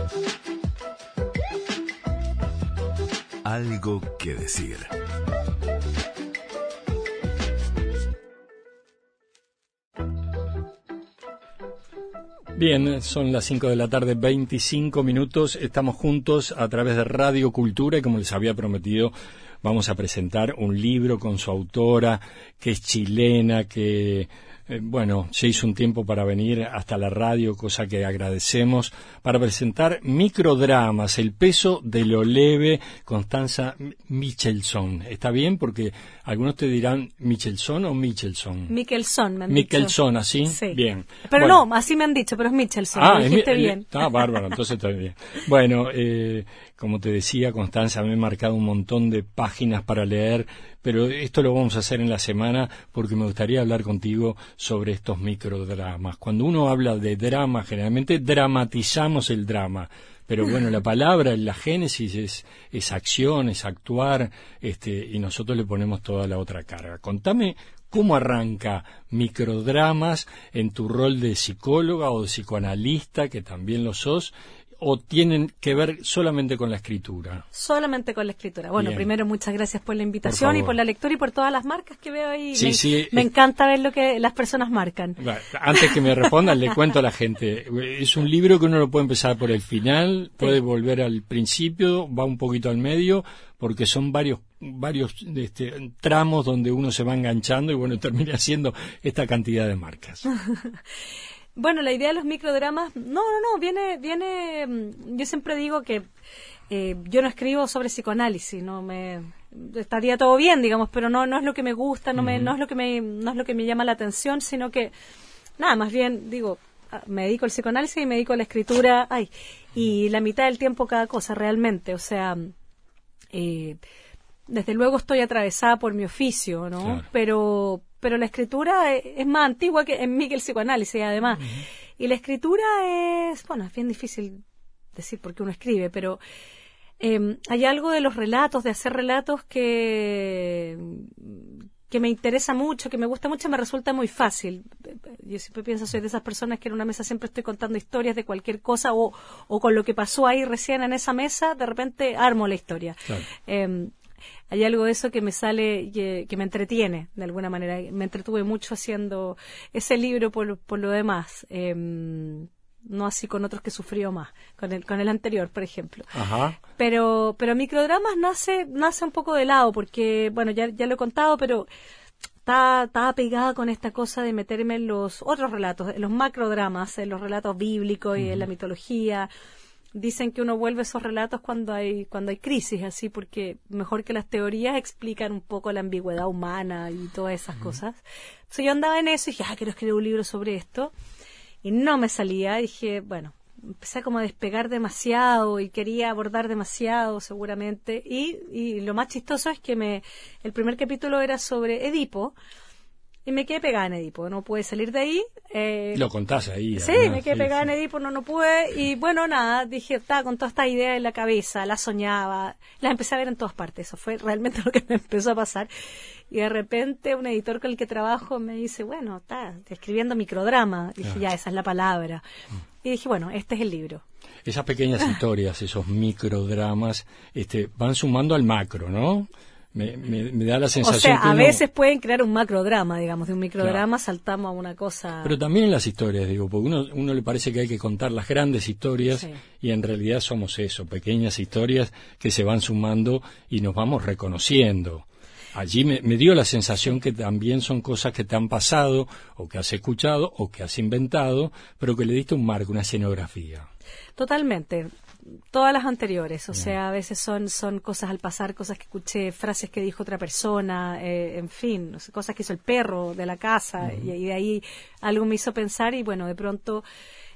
Algo que decir. Bien, son las 5 de la tarde, 25 minutos. Estamos juntos a través de Radio Cultura y, como les había prometido, vamos a presentar un libro con su autora, que es chilena, que se hizo un tiempo para venir hasta la radio, cosa que agradecemos, para presentar Microdramas, el peso de lo leve, Constanza Michelson. ¿Está bien? Porque algunos te dirán Michelson o Michelson. Michelson, me han Michelson, dicho. ¿así? Sí. Bien. Pero bueno, no, así me han dicho, pero es Michelson, lo dijiste bien. Bárbaro, entonces está bien. Bueno, como te decía, Constanza, me he marcado un montón de páginas para leer, pero esto lo vamos a hacer en la semana porque me gustaría hablar contigo sobre estos microdramas. Cuando uno habla de drama, generalmente dramatizamos el drama, pero bueno, la palabra, la génesis es acción, es actuar, y nosotros le ponemos toda la otra carga. Contame cómo arranca Microdramas en tu rol de psicóloga o de psicoanalista, que también lo sos, ¿o tienen que ver solamente con la escritura? Solamente con la escritura. Bueno, Bien. Primero, muchas gracias por la invitación y por la lectura y por todas las marcas que veo ahí. Sí, me encanta ver lo que las personas marcan. Antes que me respondan, le cuento a la gente. Es un libro que uno lo puede empezar por el final, puede volver al principio, va un poquito al medio, porque son varios tramos donde uno se va enganchando y termina haciendo esta cantidad de marcas. Bueno, la idea de los microdramas, viene, yo siempre digo que yo no escribo sobre psicoanálisis, estaría todo bien, digamos, pero no es lo que me gusta, no es lo que me llama la atención, sino que, más bien, digo, me dedico al psicoanálisis y me dedico a la escritura, y la mitad del tiempo cada cosa, realmente, o sea, desde luego estoy atravesada por mi oficio, ¿no? Claro. Pero la escritura es más antigua en mí que el psicoanálisis, además. Y la escritura es bien difícil decir por qué uno escribe, pero hay algo de los relatos, de hacer relatos que me interesa mucho, que me gusta mucho y me resulta muy fácil. Yo siempre pienso, soy de esas personas que en una mesa siempre estoy contando historias de cualquier cosa o con lo que pasó ahí recién en esa mesa, de repente armo la historia. Claro. Hay algo de eso que me sale, que me entretiene, de alguna manera. Me entretuve mucho haciendo ese libro por lo demás. No así con otros que sufrió más, con el anterior, por ejemplo. Ajá. Pero Microdramas nace un poco de lado, porque, ya lo he contado, pero estaba pegada con esta cosa de meterme en los otros relatos, en los macrodramas, en los relatos bíblicos y en la mitología. Dicen que uno vuelve esos relatos cuando hay crisis, así, porque mejor que las teorías explican un poco la ambigüedad humana y todas esas cosas. Entonces yo andaba en eso y dije, quiero escribir un libro sobre esto. Y no me salía, dije, empecé como a despegar demasiado y quería abordar demasiado seguramente. Y lo más chistoso es que el primer capítulo era sobre Edipo. Y me quedé pegada en Edipo, no pude salir de ahí. Lo contás ahí. Sí, me quedé pegada en Edipo, no pude. Y dije, estaba con toda esta idea en la cabeza, la soñaba, la empecé a ver en todas partes. Eso fue realmente lo que me empezó a pasar. Y de repente un editor con el que trabajo me dice, está escribiendo microdrama. Y dije, esa es la palabra. Y dije, este es el libro. Esas pequeñas historias, esos microdramas, van sumando al macro, ¿no? Me da la sensación que a veces pueden crear un macrodrama, digamos, de un microdrama claro. Saltamos a una cosa. Pero también en las historias, porque uno le parece que hay que contar las grandes historias y en realidad somos eso, pequeñas historias que se van sumando y nos vamos reconociendo. Allí me dio la sensación que también son cosas que te han pasado o que has escuchado o que has inventado, pero que le diste un marco, una escenografía. Totalmente. Todas las anteriores, o sea, a veces son cosas al pasar, cosas que escuché, frases que dijo otra persona, en fin, cosas que hizo el perro de la casa, y de ahí algo me hizo pensar y de pronto,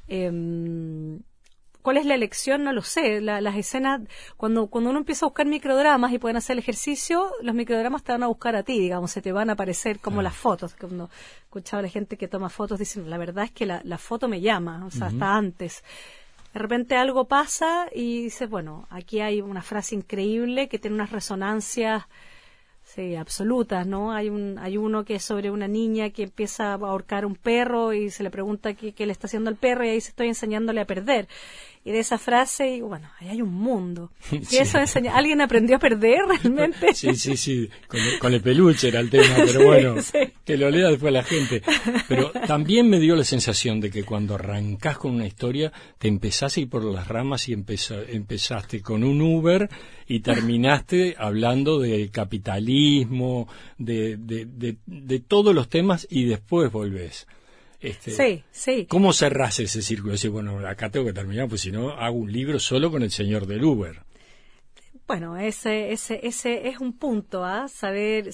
¿cuál es la elección? No lo sé. Las escenas, cuando uno empieza a buscar microdramas y pueden hacer el ejercicio, los microdramas te van a buscar a ti, digamos, se te van a aparecer como las fotos. Cuando escuchaba a la gente que toma fotos, dicen, la verdad es que la foto me llama, o sea, hasta antes. De repente algo pasa y dices, aquí hay una frase increíble que tiene unas resonancias absolutas, ¿no? Hay uno que es sobre una niña que empieza a ahorcar un perro y se le pregunta qué le está haciendo al perro y ahí dice, estoy enseñándole a perder. de esa frase, y bueno, ahí hay un mundo. Y sí. Eso enseña, ¿alguien aprendió a perder realmente? Sí, con el peluche era el tema, pero bueno, sí. Que lo lea después la gente. Pero también me dio la sensación de que cuando arrancás con una historia, te empezás a ir por las ramas y empezaste con un Uber y terminaste hablando de capitalismo, de todos los temas, y después volvés. Sí. ¿Cómo cerrás ese círculo? Decir, bueno, acá tengo que terminar, pues si no, hago un libro solo con el señor del Uber. Bueno, ese es un punto, saber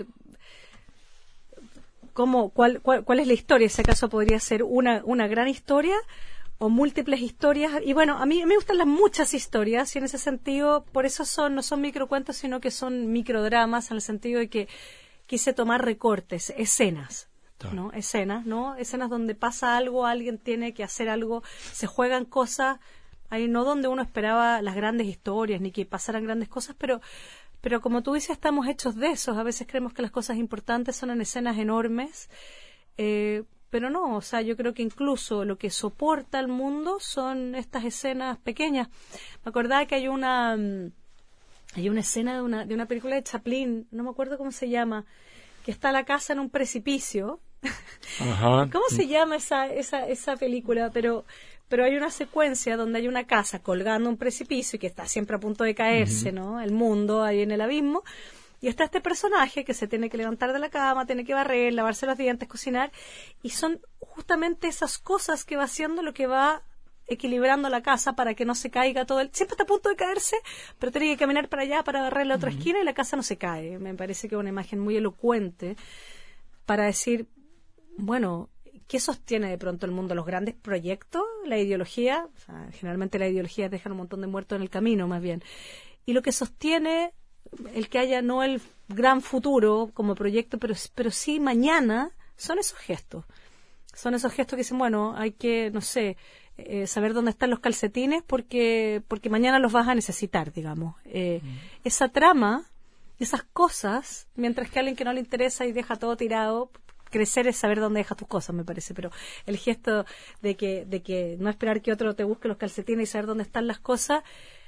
cuál es la historia. Si acaso podría ser una gran historia o múltiples historias. Y bueno, a mí me gustan las muchas historias, y en ese sentido, por eso no son microcuentos, sino que son microdramas, en el sentido de que quise tomar recortes, escenas. ¿No? Escenas donde pasa algo, alguien tiene que hacer algo, se juegan cosas, ahí no donde uno esperaba las grandes historias, ni que pasaran grandes cosas, pero como tú dices, estamos hechos de esos. A veces creemos que las cosas importantes son en escenas enormes, pero no, o sea, yo creo que incluso lo que soporta el mundo son estas escenas pequeñas. Me acordaba que hay una escena de una película de Chaplin, no me acuerdo cómo se llama, que está la casa en un precipicio. Ajá. ¿Cómo se llama esa película? Pero hay una secuencia donde hay una casa colgando un precipicio y que está siempre a punto de caerse, ¿no? El mundo ahí en el abismo. Y está este personaje que se tiene que levantar de la cama, tiene que barrer, lavarse los dientes, cocinar. Y son justamente esas cosas que va haciendo lo que va equilibrando la casa para que no se caiga todo. Siempre está a punto de caerse, pero tiene que caminar para allá para barrer la otra esquina y la casa no se cae. Me parece que es una imagen muy elocuente para decir, bueno, ¿qué sostiene de pronto el mundo? Los grandes proyectos, la ideología. O sea, generalmente la ideología deja un montón de muertos en el camino, más bien. Y lo que sostiene el que haya no el gran futuro como proyecto, pero sí mañana, son esos gestos. Son esos gestos que dicen, bueno, hay que, no sé, saber dónde están los calcetines porque mañana los vas a necesitar, digamos. Esa trama, esas cosas, mientras que a alguien que no le interesa y deja todo tirado, crecer es saber dónde dejas tus cosas, me parece, pero el gesto de que no esperar que otro te busque los calcetines y saber dónde están las cosas,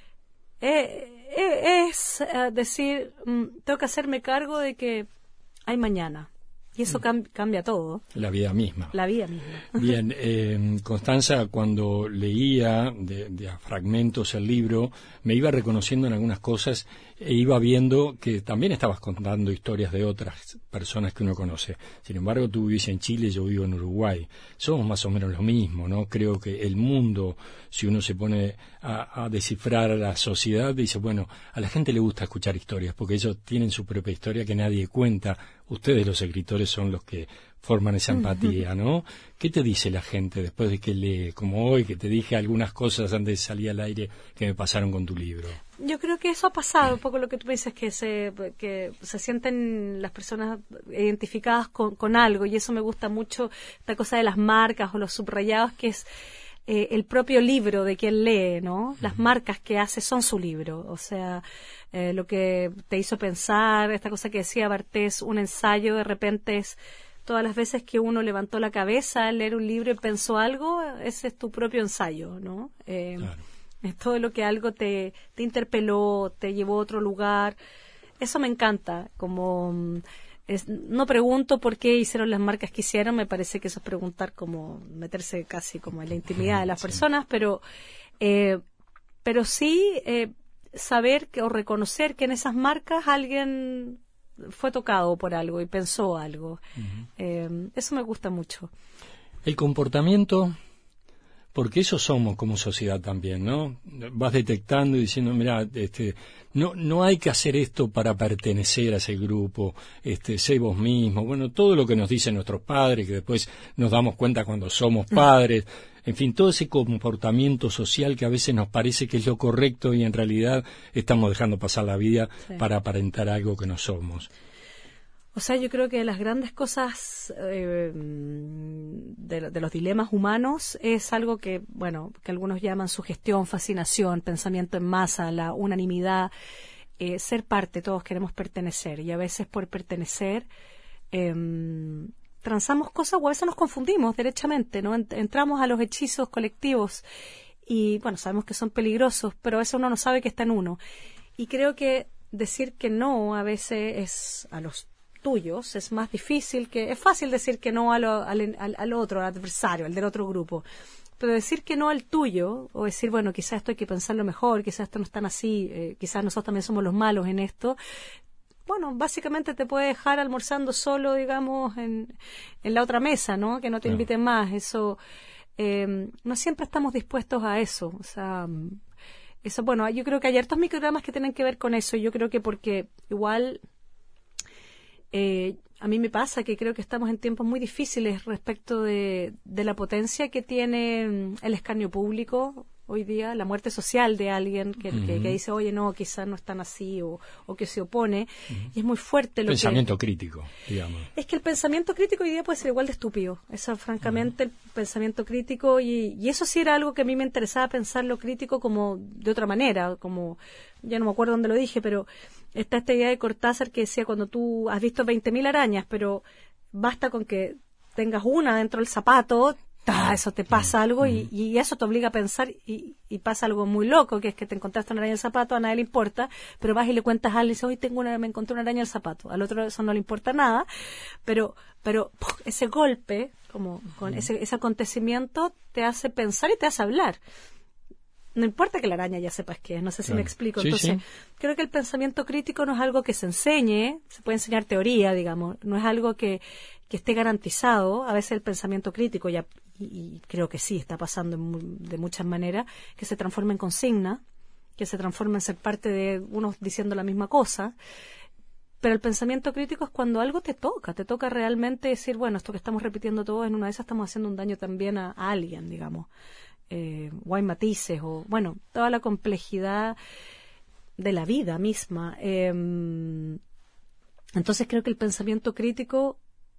es decir, tengo que hacerme cargo de que hay mañana. Y eso cambia todo. La vida misma. La vida misma. Bien, Constanza, cuando leía de a fragmentos el libro, me iba reconociendo en algunas cosas e iba viendo que también estabas contando historias de otras personas que uno conoce. Sin embargo, tú vivís en Chile, yo vivo en Uruguay. Somos más o menos lo mismo, ¿no? Creo que el mundo, si uno se pone a descifrar a la sociedad, dice, bueno, a la gente le gusta escuchar historias, porque ellos tienen su propia historia que nadie cuenta. Ustedes, los escritores, son los que forman esa empatía, ¿no? ¿Qué te dice la gente después de que lee? Como hoy, que te dije algunas cosas antes de salir al aire que me pasaron con tu libro. Yo creo que eso ha pasado, un poco lo que tú me dices, que se sienten las personas identificadas con algo, y eso me gusta mucho, esta cosa de las marcas o los subrayados, que es el propio libro de quien lee, ¿no? Las marcas que hace son su libro, o sea, lo que te hizo pensar, esta cosa que decía Bartés, un ensayo de repente es todas las veces que uno levantó la cabeza al leer un libro y pensó algo, ese es tu propio ensayo, ¿no? Claro. Es todo lo que algo te interpeló, te llevó a otro lugar. Eso me encanta, como no pregunto por qué hicieron las marcas que hicieron, me parece que eso es preguntar, como meterse casi como en la intimidad de las personas, pero sí saber o reconocer que en esas marcas alguien fue tocado por algo y pensó algo. Eso me gusta mucho. El comportamiento, porque eso somos como sociedad también, ¿no? Vas detectando y diciendo, mira, no hay que hacer esto para pertenecer a ese grupo, sé vos mismo, bueno, todo lo que nos dicen nuestros padres, que después nos damos cuenta cuando somos padres, en fin, todo ese comportamiento social que a veces nos parece que es lo correcto y en realidad estamos dejando pasar la vida para aparentar algo que no somos. O sea, yo creo que las grandes cosas de los dilemas humanos es algo que, bueno, que algunos llaman sugestión, fascinación, pensamiento en masa, la unanimidad, ser parte, todos queremos pertenecer, y a veces por pertenecer transamos cosas o a veces nos confundimos derechamente, ¿no? Entramos a los hechizos colectivos y bueno, sabemos que son peligrosos, pero a veces uno no sabe que está en uno. Y creo que decir que no a veces es a los tuyos es más difícil que... Es fácil decir que no al otro, al adversario, al del otro grupo. Pero decir que no al tuyo, o decir, bueno, quizás esto hay que pensarlo mejor, quizás esto no es tan así, quizás nosotros también somos los malos en esto, bueno, básicamente te puede dejar almorzando solo, digamos, en la otra mesa, ¿no? Que no te inviten más. Eso, no siempre estamos dispuestos a eso. O sea, eso, bueno, yo creo que hay hartos microgramas que tienen que ver con eso. Yo creo que porque igual... a mí me pasa que creo que estamos en tiempos muy difíciles respecto de la potencia que tiene el escarnio público hoy día, la muerte social de alguien que dice, oye, no, quizás no es tan así, o que se opone, y es muy fuerte lo pensamiento crítico, digamos. Es que el pensamiento crítico hoy día puede ser igual de estúpido. Eso, francamente, el pensamiento crítico, y eso sí era algo que a mí me interesaba pensar lo crítico como de otra manera, como, ya no me acuerdo dónde lo dije, pero está esta idea de Cortázar que decía, cuando tú has visto 20.000 arañas, pero basta con que tengas una dentro del zapato, eso te pasa algo y eso te obliga a pensar y pasa algo muy loco, que es que te encontraste una araña en el zapato, a nadie le importa, pero vas y le cuentas a alguien y dices, hoy me encontré una araña en el zapato. Al otro eso no le importa nada, pero ese golpe, como con ese acontecimiento, te hace pensar y te hace hablar. No importa que la araña ya sepas qué es, no sé si me explico. Sí, entonces, sí. Creo que el pensamiento crítico no es algo que se enseñe, se puede enseñar teoría, digamos, no es algo que esté garantizado. A veces el pensamiento crítico, y creo que sí, está pasando de muchas maneras, que se transforma en consigna, que se transforma en ser parte de unos diciendo la misma cosa. Pero el pensamiento crítico es cuando algo te toca realmente decir, bueno, esto que estamos repitiendo todos, en una de esas estamos haciendo un daño también a alguien, digamos. O hay matices, o bueno, toda la complejidad de la vida misma. Entonces creo que el pensamiento crítico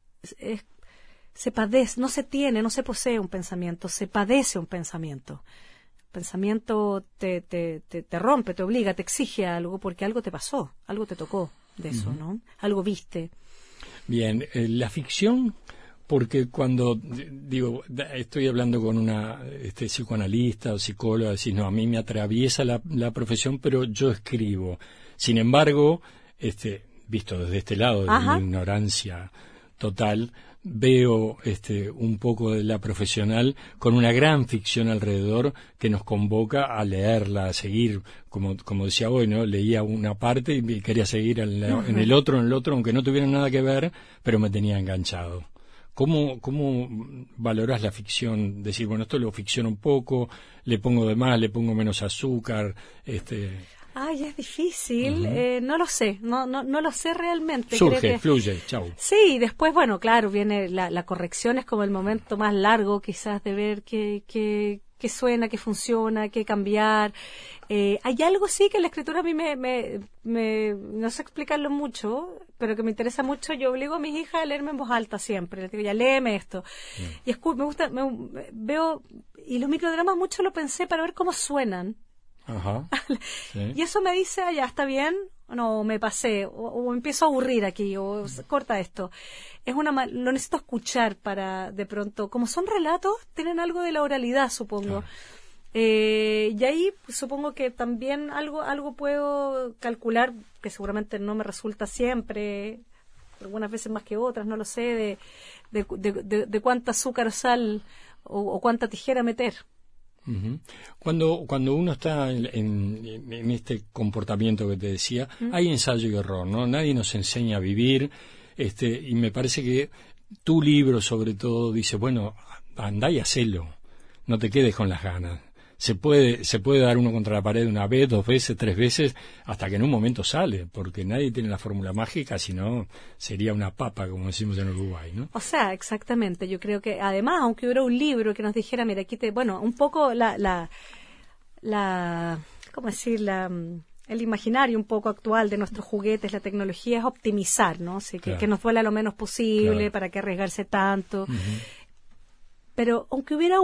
se padece, no se posee un pensamiento, se padece un pensamiento. El pensamiento te rompe, te obliga, te exige algo, porque algo te pasó, algo te tocó de eso, ¿no? Algo viste. Bien, la ficción... Porque cuando, digo, estoy hablando con una psicoanalista o psicóloga, decís, no, a mí me atraviesa la profesión, pero yo escribo. Sin embargo, visto desde este lado, de mi ignorancia total, veo un poco de la profesional con una gran ficción alrededor que nos convoca a leerla, a seguir, como decía hoy, ¿no? Leía una parte y quería seguir en el otro, aunque no tuviera nada que ver, pero me tenía enganchado. ¿Cómo valorás la ficción? Decir, bueno, esto lo ficciono un poco, le pongo de más, le pongo menos azúcar, Ay, es difícil, no lo sé, no lo sé realmente. Surge, fluye, chau. Sí, después, bueno, claro, viene la corrección, es como el momento más largo quizás de ver qué suena, qué funciona, qué cambiar. Hay algo sí que en la escritura a mí no sé explicarlo mucho, pero que me interesa mucho. Yo obligo a mis hijas a leerme en voz alta siempre. Les digo, ya léeme esto. Y me gusta, veo, y los microdramas mucho lo pensé para ver cómo suenan. Ajá. Sí. Y eso me dice, ya está bien, no, me pasé, o empiezo a aburrir aquí, o corta esto. Lo necesito escuchar para, de pronto, como son relatos, tienen algo de la oralidad, supongo. Claro. Y ahí supongo que también algo puedo calcular, que seguramente no me resulta siempre, algunas veces más que otras, no lo sé, de cuánta azúcar o sal o cuánta tijera meter. Uh-huh. Cuando uno está en este comportamiento que te decía, hay ensayo y error, ¿no? Nadie nos enseña a vivir, y me parece que tu libro sobre todo dice, bueno, andá y hacelo, no te quedes con las ganas. Se puede dar uno contra la pared una vez, 2 veces, 3 veces, hasta que en un momento sale, porque nadie tiene la fórmula mágica, sino sería una papa, como decimos en Uruguay, ¿no? O sea, exactamente. Yo creo que, además, aunque hubiera un libro que nos dijera, mira, aquí bueno, un poco ¿cómo decir? El imaginario un poco actual de nuestros juguetes, la tecnología, es optimizar, ¿no? Así que nos duela lo menos posible, claro. ¿Para qué arriesgarse tanto? Uh-huh. Pero aunque hubiera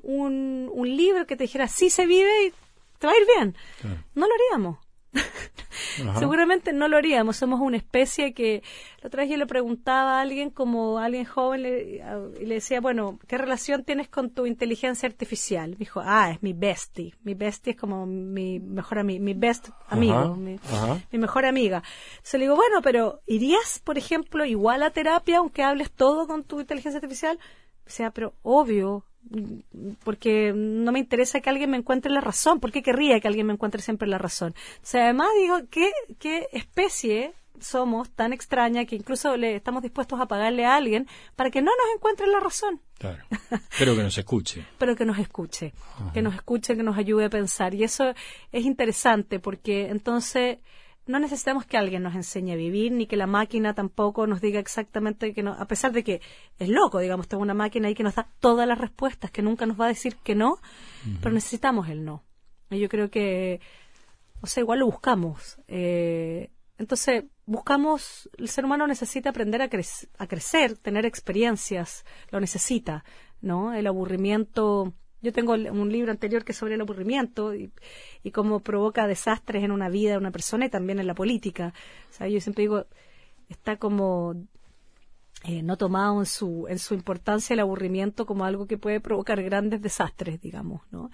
un libro que te dijera, sí se vive y te va a ir bien, claro. No lo haríamos. seguramente no lo haríamos. Somos una especie que, la otra vez yo le preguntaba a alguien, como a alguien joven, y le decía, bueno, ¿qué relación tienes con tu inteligencia artificial? Me dijo, es mi bestie. Mi bestie es como mi mejor amigo, mi best amigo, mi mejor amiga. Entonces le digo, bueno, pero ¿irías, por ejemplo, igual a terapia, aunque hables todo con tu inteligencia artificial? O sea, pero obvio, porque no me interesa que alguien me encuentre la razón. ¿Por qué querría que alguien me encuentre siempre la razón? O sea, además digo, ¿qué especie somos tan extraña que incluso le estamos dispuestos a pagarle a alguien para que no nos encuentre la razón? Claro, pero que nos escuche. Pero que nos escuche, que nos ayude a pensar. Y eso es interesante porque entonces no necesitamos que alguien nos enseñe a vivir, ni que la máquina tampoco nos diga exactamente que no, a pesar de que es loco, digamos, tengo una máquina ahí que nos da todas las respuestas, que nunca nos va a decir que no, pero necesitamos el no. Y yo creo que, o sea, igual lo buscamos. Entonces, el ser humano necesita aprender a crecer, tener experiencias, lo necesita, ¿no? El aburrimiento. Yo tengo un libro anterior que es sobre el aburrimiento y cómo provoca desastres en una vida de una persona y también en la política. O sea, yo siempre digo, está como no tomado en su importancia el aburrimiento como algo que puede provocar grandes desastres, digamos, ¿no?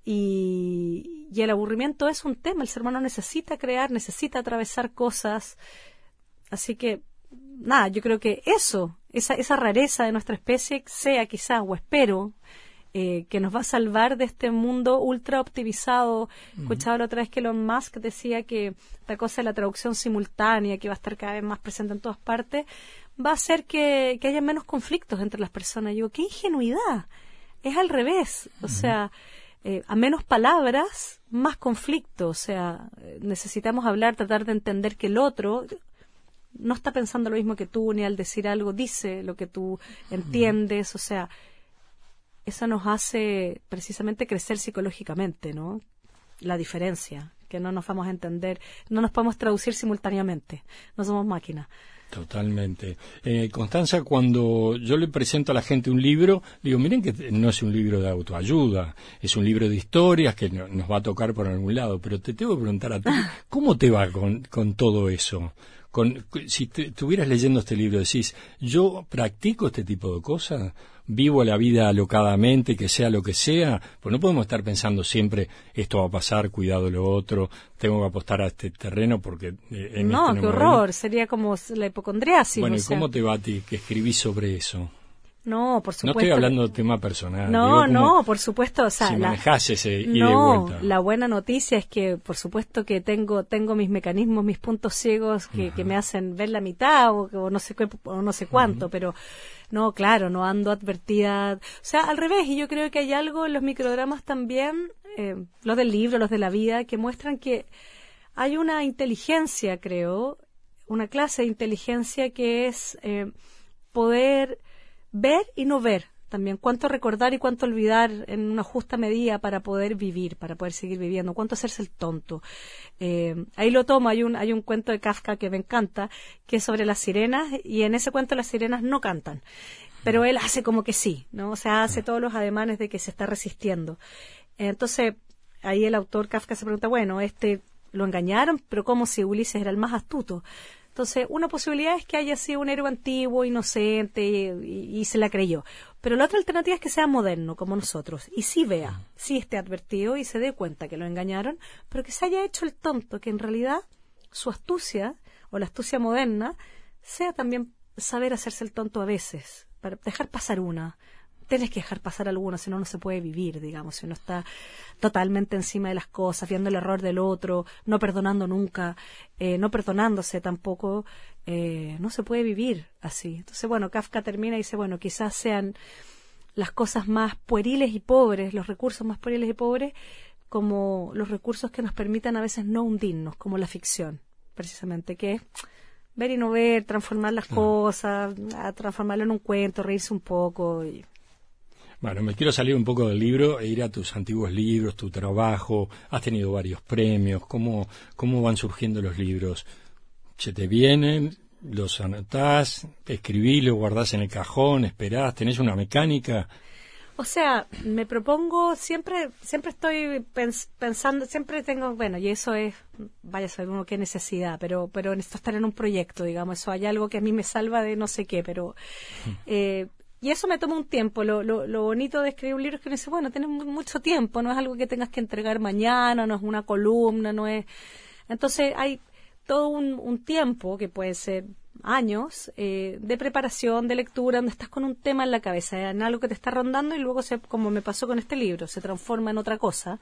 Y el aburrimiento es un tema. El ser humano necesita crear, necesita atravesar cosas. Así que, nada, yo creo que esa rareza de nuestra especie sea quizás, o espero, que nos va a salvar de este mundo ultra optimizado. Escuchaba la otra vez que Elon Musk decía que esta cosa de la traducción simultánea, que va a estar cada vez más presente en todas partes, va a hacer que haya menos conflictos entre las personas. Y digo, ¡qué ingenuidad! Es al revés. O sea, a menos palabras, más conflicto. O sea, necesitamos hablar, tratar de entender que el otro no está pensando lo mismo que tú, ni al decir algo dice lo que tú entiendes. O sea, eso nos hace precisamente crecer psicológicamente, ¿no? La diferencia, que no nos vamos a entender, no nos podemos traducir simultáneamente, no somos máquinas. Totalmente. Constanza, cuando yo le presento a la gente un libro, digo, miren que no es un libro de autoayuda, es un libro de historias que nos va a tocar por algún lado, pero te tengo que preguntar a ti, ¿cómo te va con todo eso? Si estuvieras leyendo este libro, decís, yo practico este tipo de cosas, vivo la vida alocadamente, que sea lo que sea, pues no podemos estar pensando siempre, esto va a pasar, cuidado lo otro, tengo que apostar a este terreno porque no, qué horror, sería como la hipocondriasis. Bueno, ¿y cómo te va a ti que escribís sobre eso? No, por supuesto. No estoy hablando de tema personal. No, por supuesto. O sea, si manejás ese ida y vuelta. La buena noticia es que, por supuesto, que tengo mis mecanismos, mis puntos ciegos que me hacen ver la mitad o no sé cuánto, pero no, claro, no ando advertida. O sea, al revés, y yo creo que hay algo en los microdramas también, los del libro, los de la vida, que muestran que hay una inteligencia, creo, una clase de inteligencia que es poder ver y no ver también, cuánto recordar y cuánto olvidar en una justa medida para poder vivir, para poder seguir viviendo, cuánto hacerse el tonto. Ahí lo tomo, hay un cuento de Kafka que me encanta, que es sobre las sirenas, y en ese cuento las sirenas no cantan, pero él hace como que sí, ¿no? O sea, hace todos los ademanes de que se está resistiendo. Entonces, ahí el autor Kafka se pregunta, bueno, lo engañaron, pero ¿cómo si Ulises era el más astuto? Entonces, una posibilidad es que haya sido un héroe antiguo, inocente, y se la creyó. Pero la otra alternativa es que sea moderno, como nosotros, y sí vea, sí esté advertido y se dé cuenta que lo engañaron, pero que se haya hecho el tonto, que en realidad su astucia, o la astucia moderna, sea también saber hacerse el tonto a veces, para dejar pasar una. Tienes que dejar pasar alguna, si no, no se puede vivir, digamos, si uno está totalmente encima de las cosas, viendo el error del otro, no perdonando nunca, no perdonándose tampoco, no se puede vivir así. Entonces, bueno, Kafka termina y dice, bueno, quizás sean las cosas más pueriles y pobres, los recursos más pueriles y pobres, como los recursos que nos permitan a veces no hundirnos, como la ficción, precisamente, que es ver y no ver, transformar las cosas, transformarlo en un cuento, reírse un poco y... Bueno, me quiero salir un poco del libro e ir a tus antiguos libros, tu trabajo. Has tenido varios premios. ¿Cómo van surgiendo los libros? ¿Se te vienen? ¿Los anotás? ¿Escribís? ¿Los guardás en el cajón? ¿Esperás? ¿Tenés una mecánica? O sea, me propongo, siempre estoy pensando, siempre tengo, bueno, y eso es, vaya a saber uno qué necesidad, pero necesito estar en un proyecto, digamos, eso hay algo que a mí me salva de no sé qué, pero... y eso me toma un tiempo. Lo bonito de escribir un libro es que uno dice, bueno, tienes mucho tiempo, no es algo que tengas que entregar mañana, no es una columna, no es... Entonces hay todo un tiempo, que puede ser años, de preparación, de lectura, donde estás con un tema en la cabeza, en algo que te está rondando y luego, como me pasó con este libro, se transforma en otra cosa.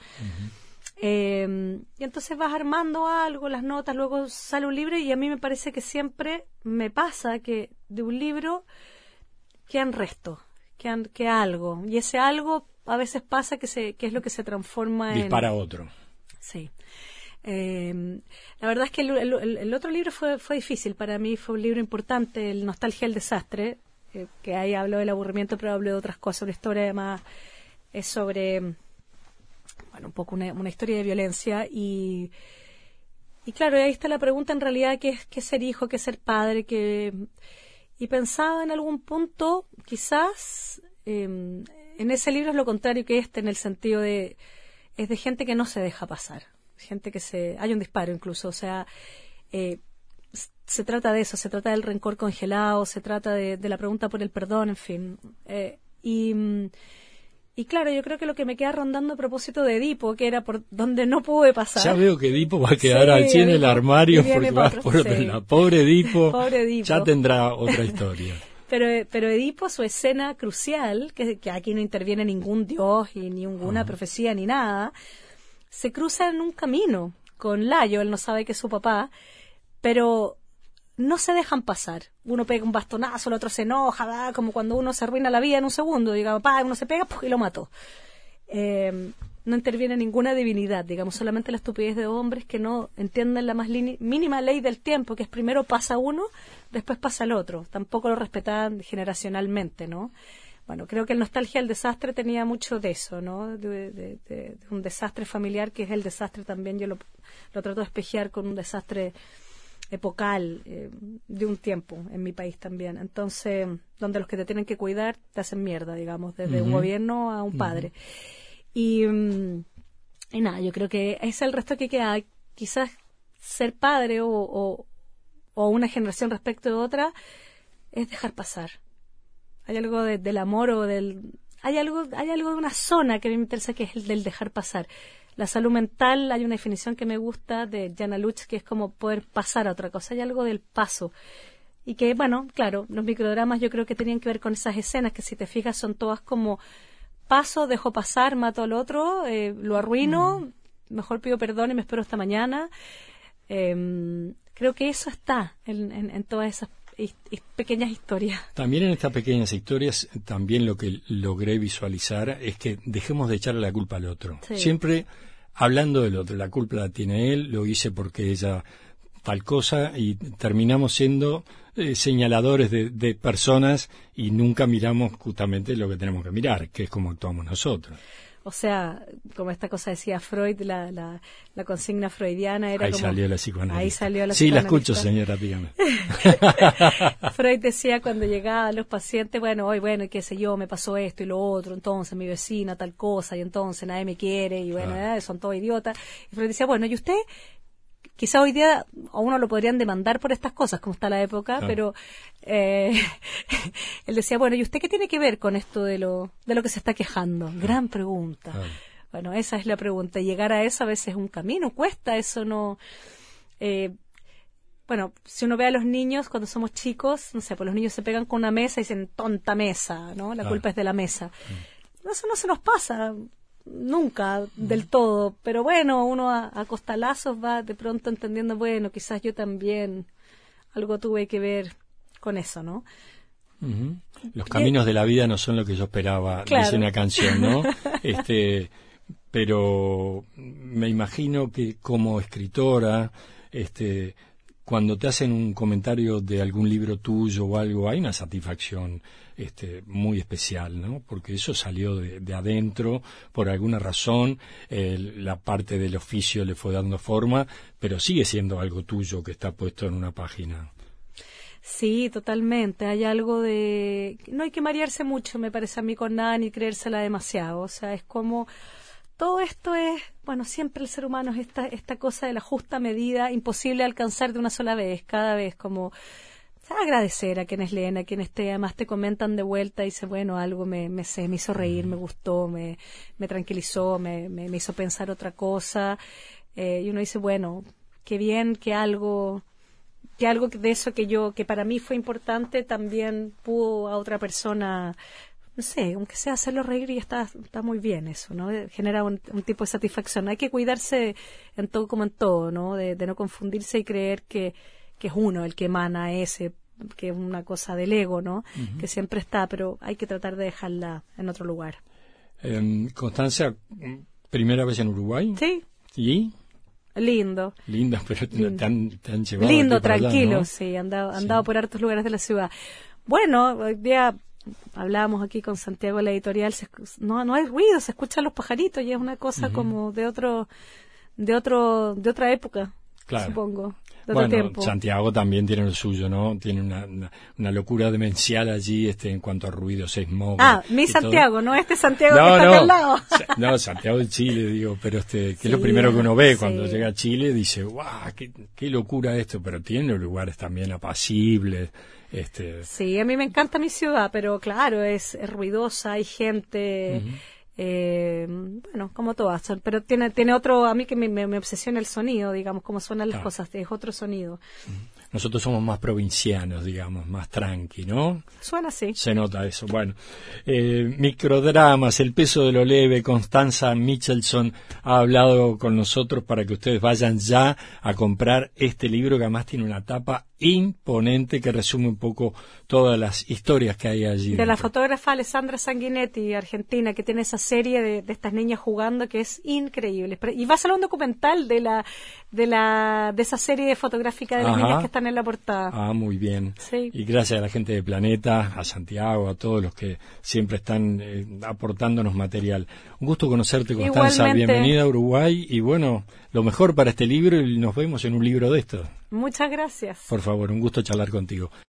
Y entonces vas armando algo, las notas, luego sale un libro y a mí me parece que siempre me pasa que de un libro quedan restos, queda algo. Y ese algo a veces pasa que es lo que se transforma Dispara otro. Sí. La verdad es que el otro libro fue difícil para mí, fue un libro importante, el Nostalgia del Desastre, que ahí hablo del aburrimiento, pero hablo de otras cosas. Una historia además es sobre, bueno, un poco una historia de violencia y claro, ahí está la pregunta en realidad, ¿qué es ser hijo, qué es ser padre? Y pensaba en algún punto, quizás, en ese libro es lo contrario que en el sentido es de gente que no se deja pasar. Gente que hay un disparo incluso, o sea, se trata de eso, se trata del rencor congelado, se trata de la pregunta por el perdón, en fin. Y claro, yo creo que lo que me queda rondando a propósito de Edipo, que era por donde no pude pasar. Ya veo que Edipo va a quedar así en el armario porque va por otro lado. Pobre Edipo, ya tendrá otra historia. Pero Edipo, su escena crucial, que aquí no interviene ningún dios y ninguna profecía ni nada, se cruza en un camino con Layo, él no sabe que es su papá, pero no se dejan pasar. Uno pega un bastonazo, el otro se enoja, como cuando uno se arruina la vida en un segundo, digamos, uno se pega y lo mató. No interviene ninguna divinidad, digamos, solamente la estupidez de hombres que no entienden la más mínima ley del tiempo, que es primero pasa uno, después pasa el otro. Tampoco lo respetaban generacionalmente, ¿no? Bueno, creo que el Nostalgia del Desastre tenía mucho de eso, ¿no? De un desastre familiar, que es el desastre también, yo lo trato de espejear con un desastre epocal de un tiempo en mi país también. Entonces, donde los que te tienen que cuidar te hacen mierda, digamos, desde un gobierno a un padre. Y nada, yo creo que es el resto que queda. Quizás ser padre o una generación respecto de otra es dejar pasar. Hay algo del amor o hay algo de una zona que a mí me interesa, que es el del dejar pasar. La salud mental, hay una definición que me gusta de Jana Luch, que es como poder pasar a otra cosa. Hay algo del paso. Y que, bueno, claro, los microdramas yo creo que tenían que ver con esas escenas, que si te fijas son todas como paso, dejo pasar, mato al otro, lo arruino, mejor pido perdón y me espero hasta mañana. Creo que eso está en todas esas pequeñas historias. También en estas pequeñas historias, también lo que logré visualizar es que dejemos de echarle la culpa al otro. Sí. Siempre hablando del otro, la culpa la tiene él, lo hice porque ella tal cosa, y terminamos siendo señaladores de personas y nunca miramos justamente lo que tenemos que mirar, que es cómo actuamos nosotros. O sea, como esta cosa decía Freud, la consigna freudiana era ahí como... Salió la psicoanalista. Ahí salió la Sí, psicoanalista. la escucho, señora, dígame. Freud decía cuando llegaban los pacientes, bueno, qué sé yo, me pasó esto y lo otro, entonces mi vecina tal cosa, y entonces nadie me quiere, y bueno, son todos idiotas. Y Freud decía, bueno, ¿y usted? Quizá hoy día a uno lo podrían demandar por estas cosas, como está la época, pero él decía, bueno, ¿y usted qué tiene que ver con esto de lo que se está quejando? Gran pregunta. Bueno, esa es la pregunta. Llegar a eso a veces es un camino, cuesta, eso no... bueno, si uno ve a los niños cuando somos chicos, no sé, pues los niños se pegan con una mesa y dicen, tonta mesa, ¿no? La culpa es de la mesa. Eso no se nos pasa nunca del todo, pero bueno, uno a costalazos va de pronto entendiendo, bueno, quizás yo también algo tuve que ver con eso, ¿no? Los caminos de la vida no son lo que yo esperaba, claro. Dice una canción, ¿no? Pero me imagino que como escritora, cuando te hacen un comentario de algún libro tuyo o algo, hay una satisfacción muy especial, ¿no? Porque eso salió de adentro, por alguna razón, la parte del oficio le fue dando forma, pero sigue siendo algo tuyo que está puesto en una página. Sí, totalmente. Hay algo de... No hay que marearse mucho, me parece a mí, con nada, ni creérsela demasiado. O sea, es como... Todo esto es... Bueno, siempre el ser humano es esta cosa de la justa medida, imposible de alcanzar de una sola vez, cada vez, como... agradecer a quienes leen, a quienes además te comentan de vuelta y dice, bueno, algo me hizo reír, me gustó, me tranquilizó, me hizo pensar otra cosa. Y uno dice, bueno, qué bien que algo de eso que para mí fue importante también pudo a otra persona, no sé, aunque sea hacerlo reír, y está muy bien eso, ¿no? Genera un tipo de satisfacción. Hay que cuidarse en todo como en todo, ¿no? De no confundirse y creer que es uno el que emana ese, que es una cosa del ego, ¿no? Que siempre está, pero hay que tratar de dejarla en otro lugar. Constanza, ¿primera vez en Uruguay? Sí. ¿Y? Lindo. Lindo, pero te han llevado. Lindo, tranquilo, allá, ¿no? sí, andado por hartos lugares de la ciudad. Bueno, hoy día hablábamos aquí con Santiago, la editorial, no hay ruido, se escuchan los pajaritos y es una cosa como de otra época, claro. Supongo. Bueno, tiempo. Santiago también tiene lo suyo, ¿no? Tiene una locura demencial allí en cuanto a ruidos, smog. Mi Santiago, todo. No este Santiago que está no, acá al lado. No, Santiago de Chile, digo, pero que es lo primero que uno ve cuando llega a Chile, dice, ¡guau! Qué locura esto! Pero tiene lugares también apacibles. Sí, a mí me encanta mi ciudad, pero claro, es ruidosa, hay gente... bueno, como todas, pero tiene otro, a mí que me obsesiona el sonido, digamos, cómo suenan las cosas, es otro sonido. Nosotros somos más provincianos, digamos, más tranqui, ¿no? Suena así. Se nota eso. Bueno, microdramas, El peso de lo leve, Constanza Michelson ha hablado con nosotros para que ustedes vayan ya a comprar este libro, que además tiene una tapa imponente que resume un poco todas las historias que hay allí. De la fotógrafa Alessandra Sanguinetti, argentina, que tiene esa serie de estas niñas jugando que es increíble. Y va a ser un documental de esa serie fotográfica de las niñas que están en la portada. Muy bien. Sí. Y gracias a la gente de Planeta, a Santiago, a todos los que siempre están aportándonos material. Un gusto conocerte, Constanza. Igualmente. Bienvenida a Uruguay y bueno, lo mejor para este libro, y nos vemos en un libro de estos. Muchas gracias. Por favor, un gusto charlar contigo.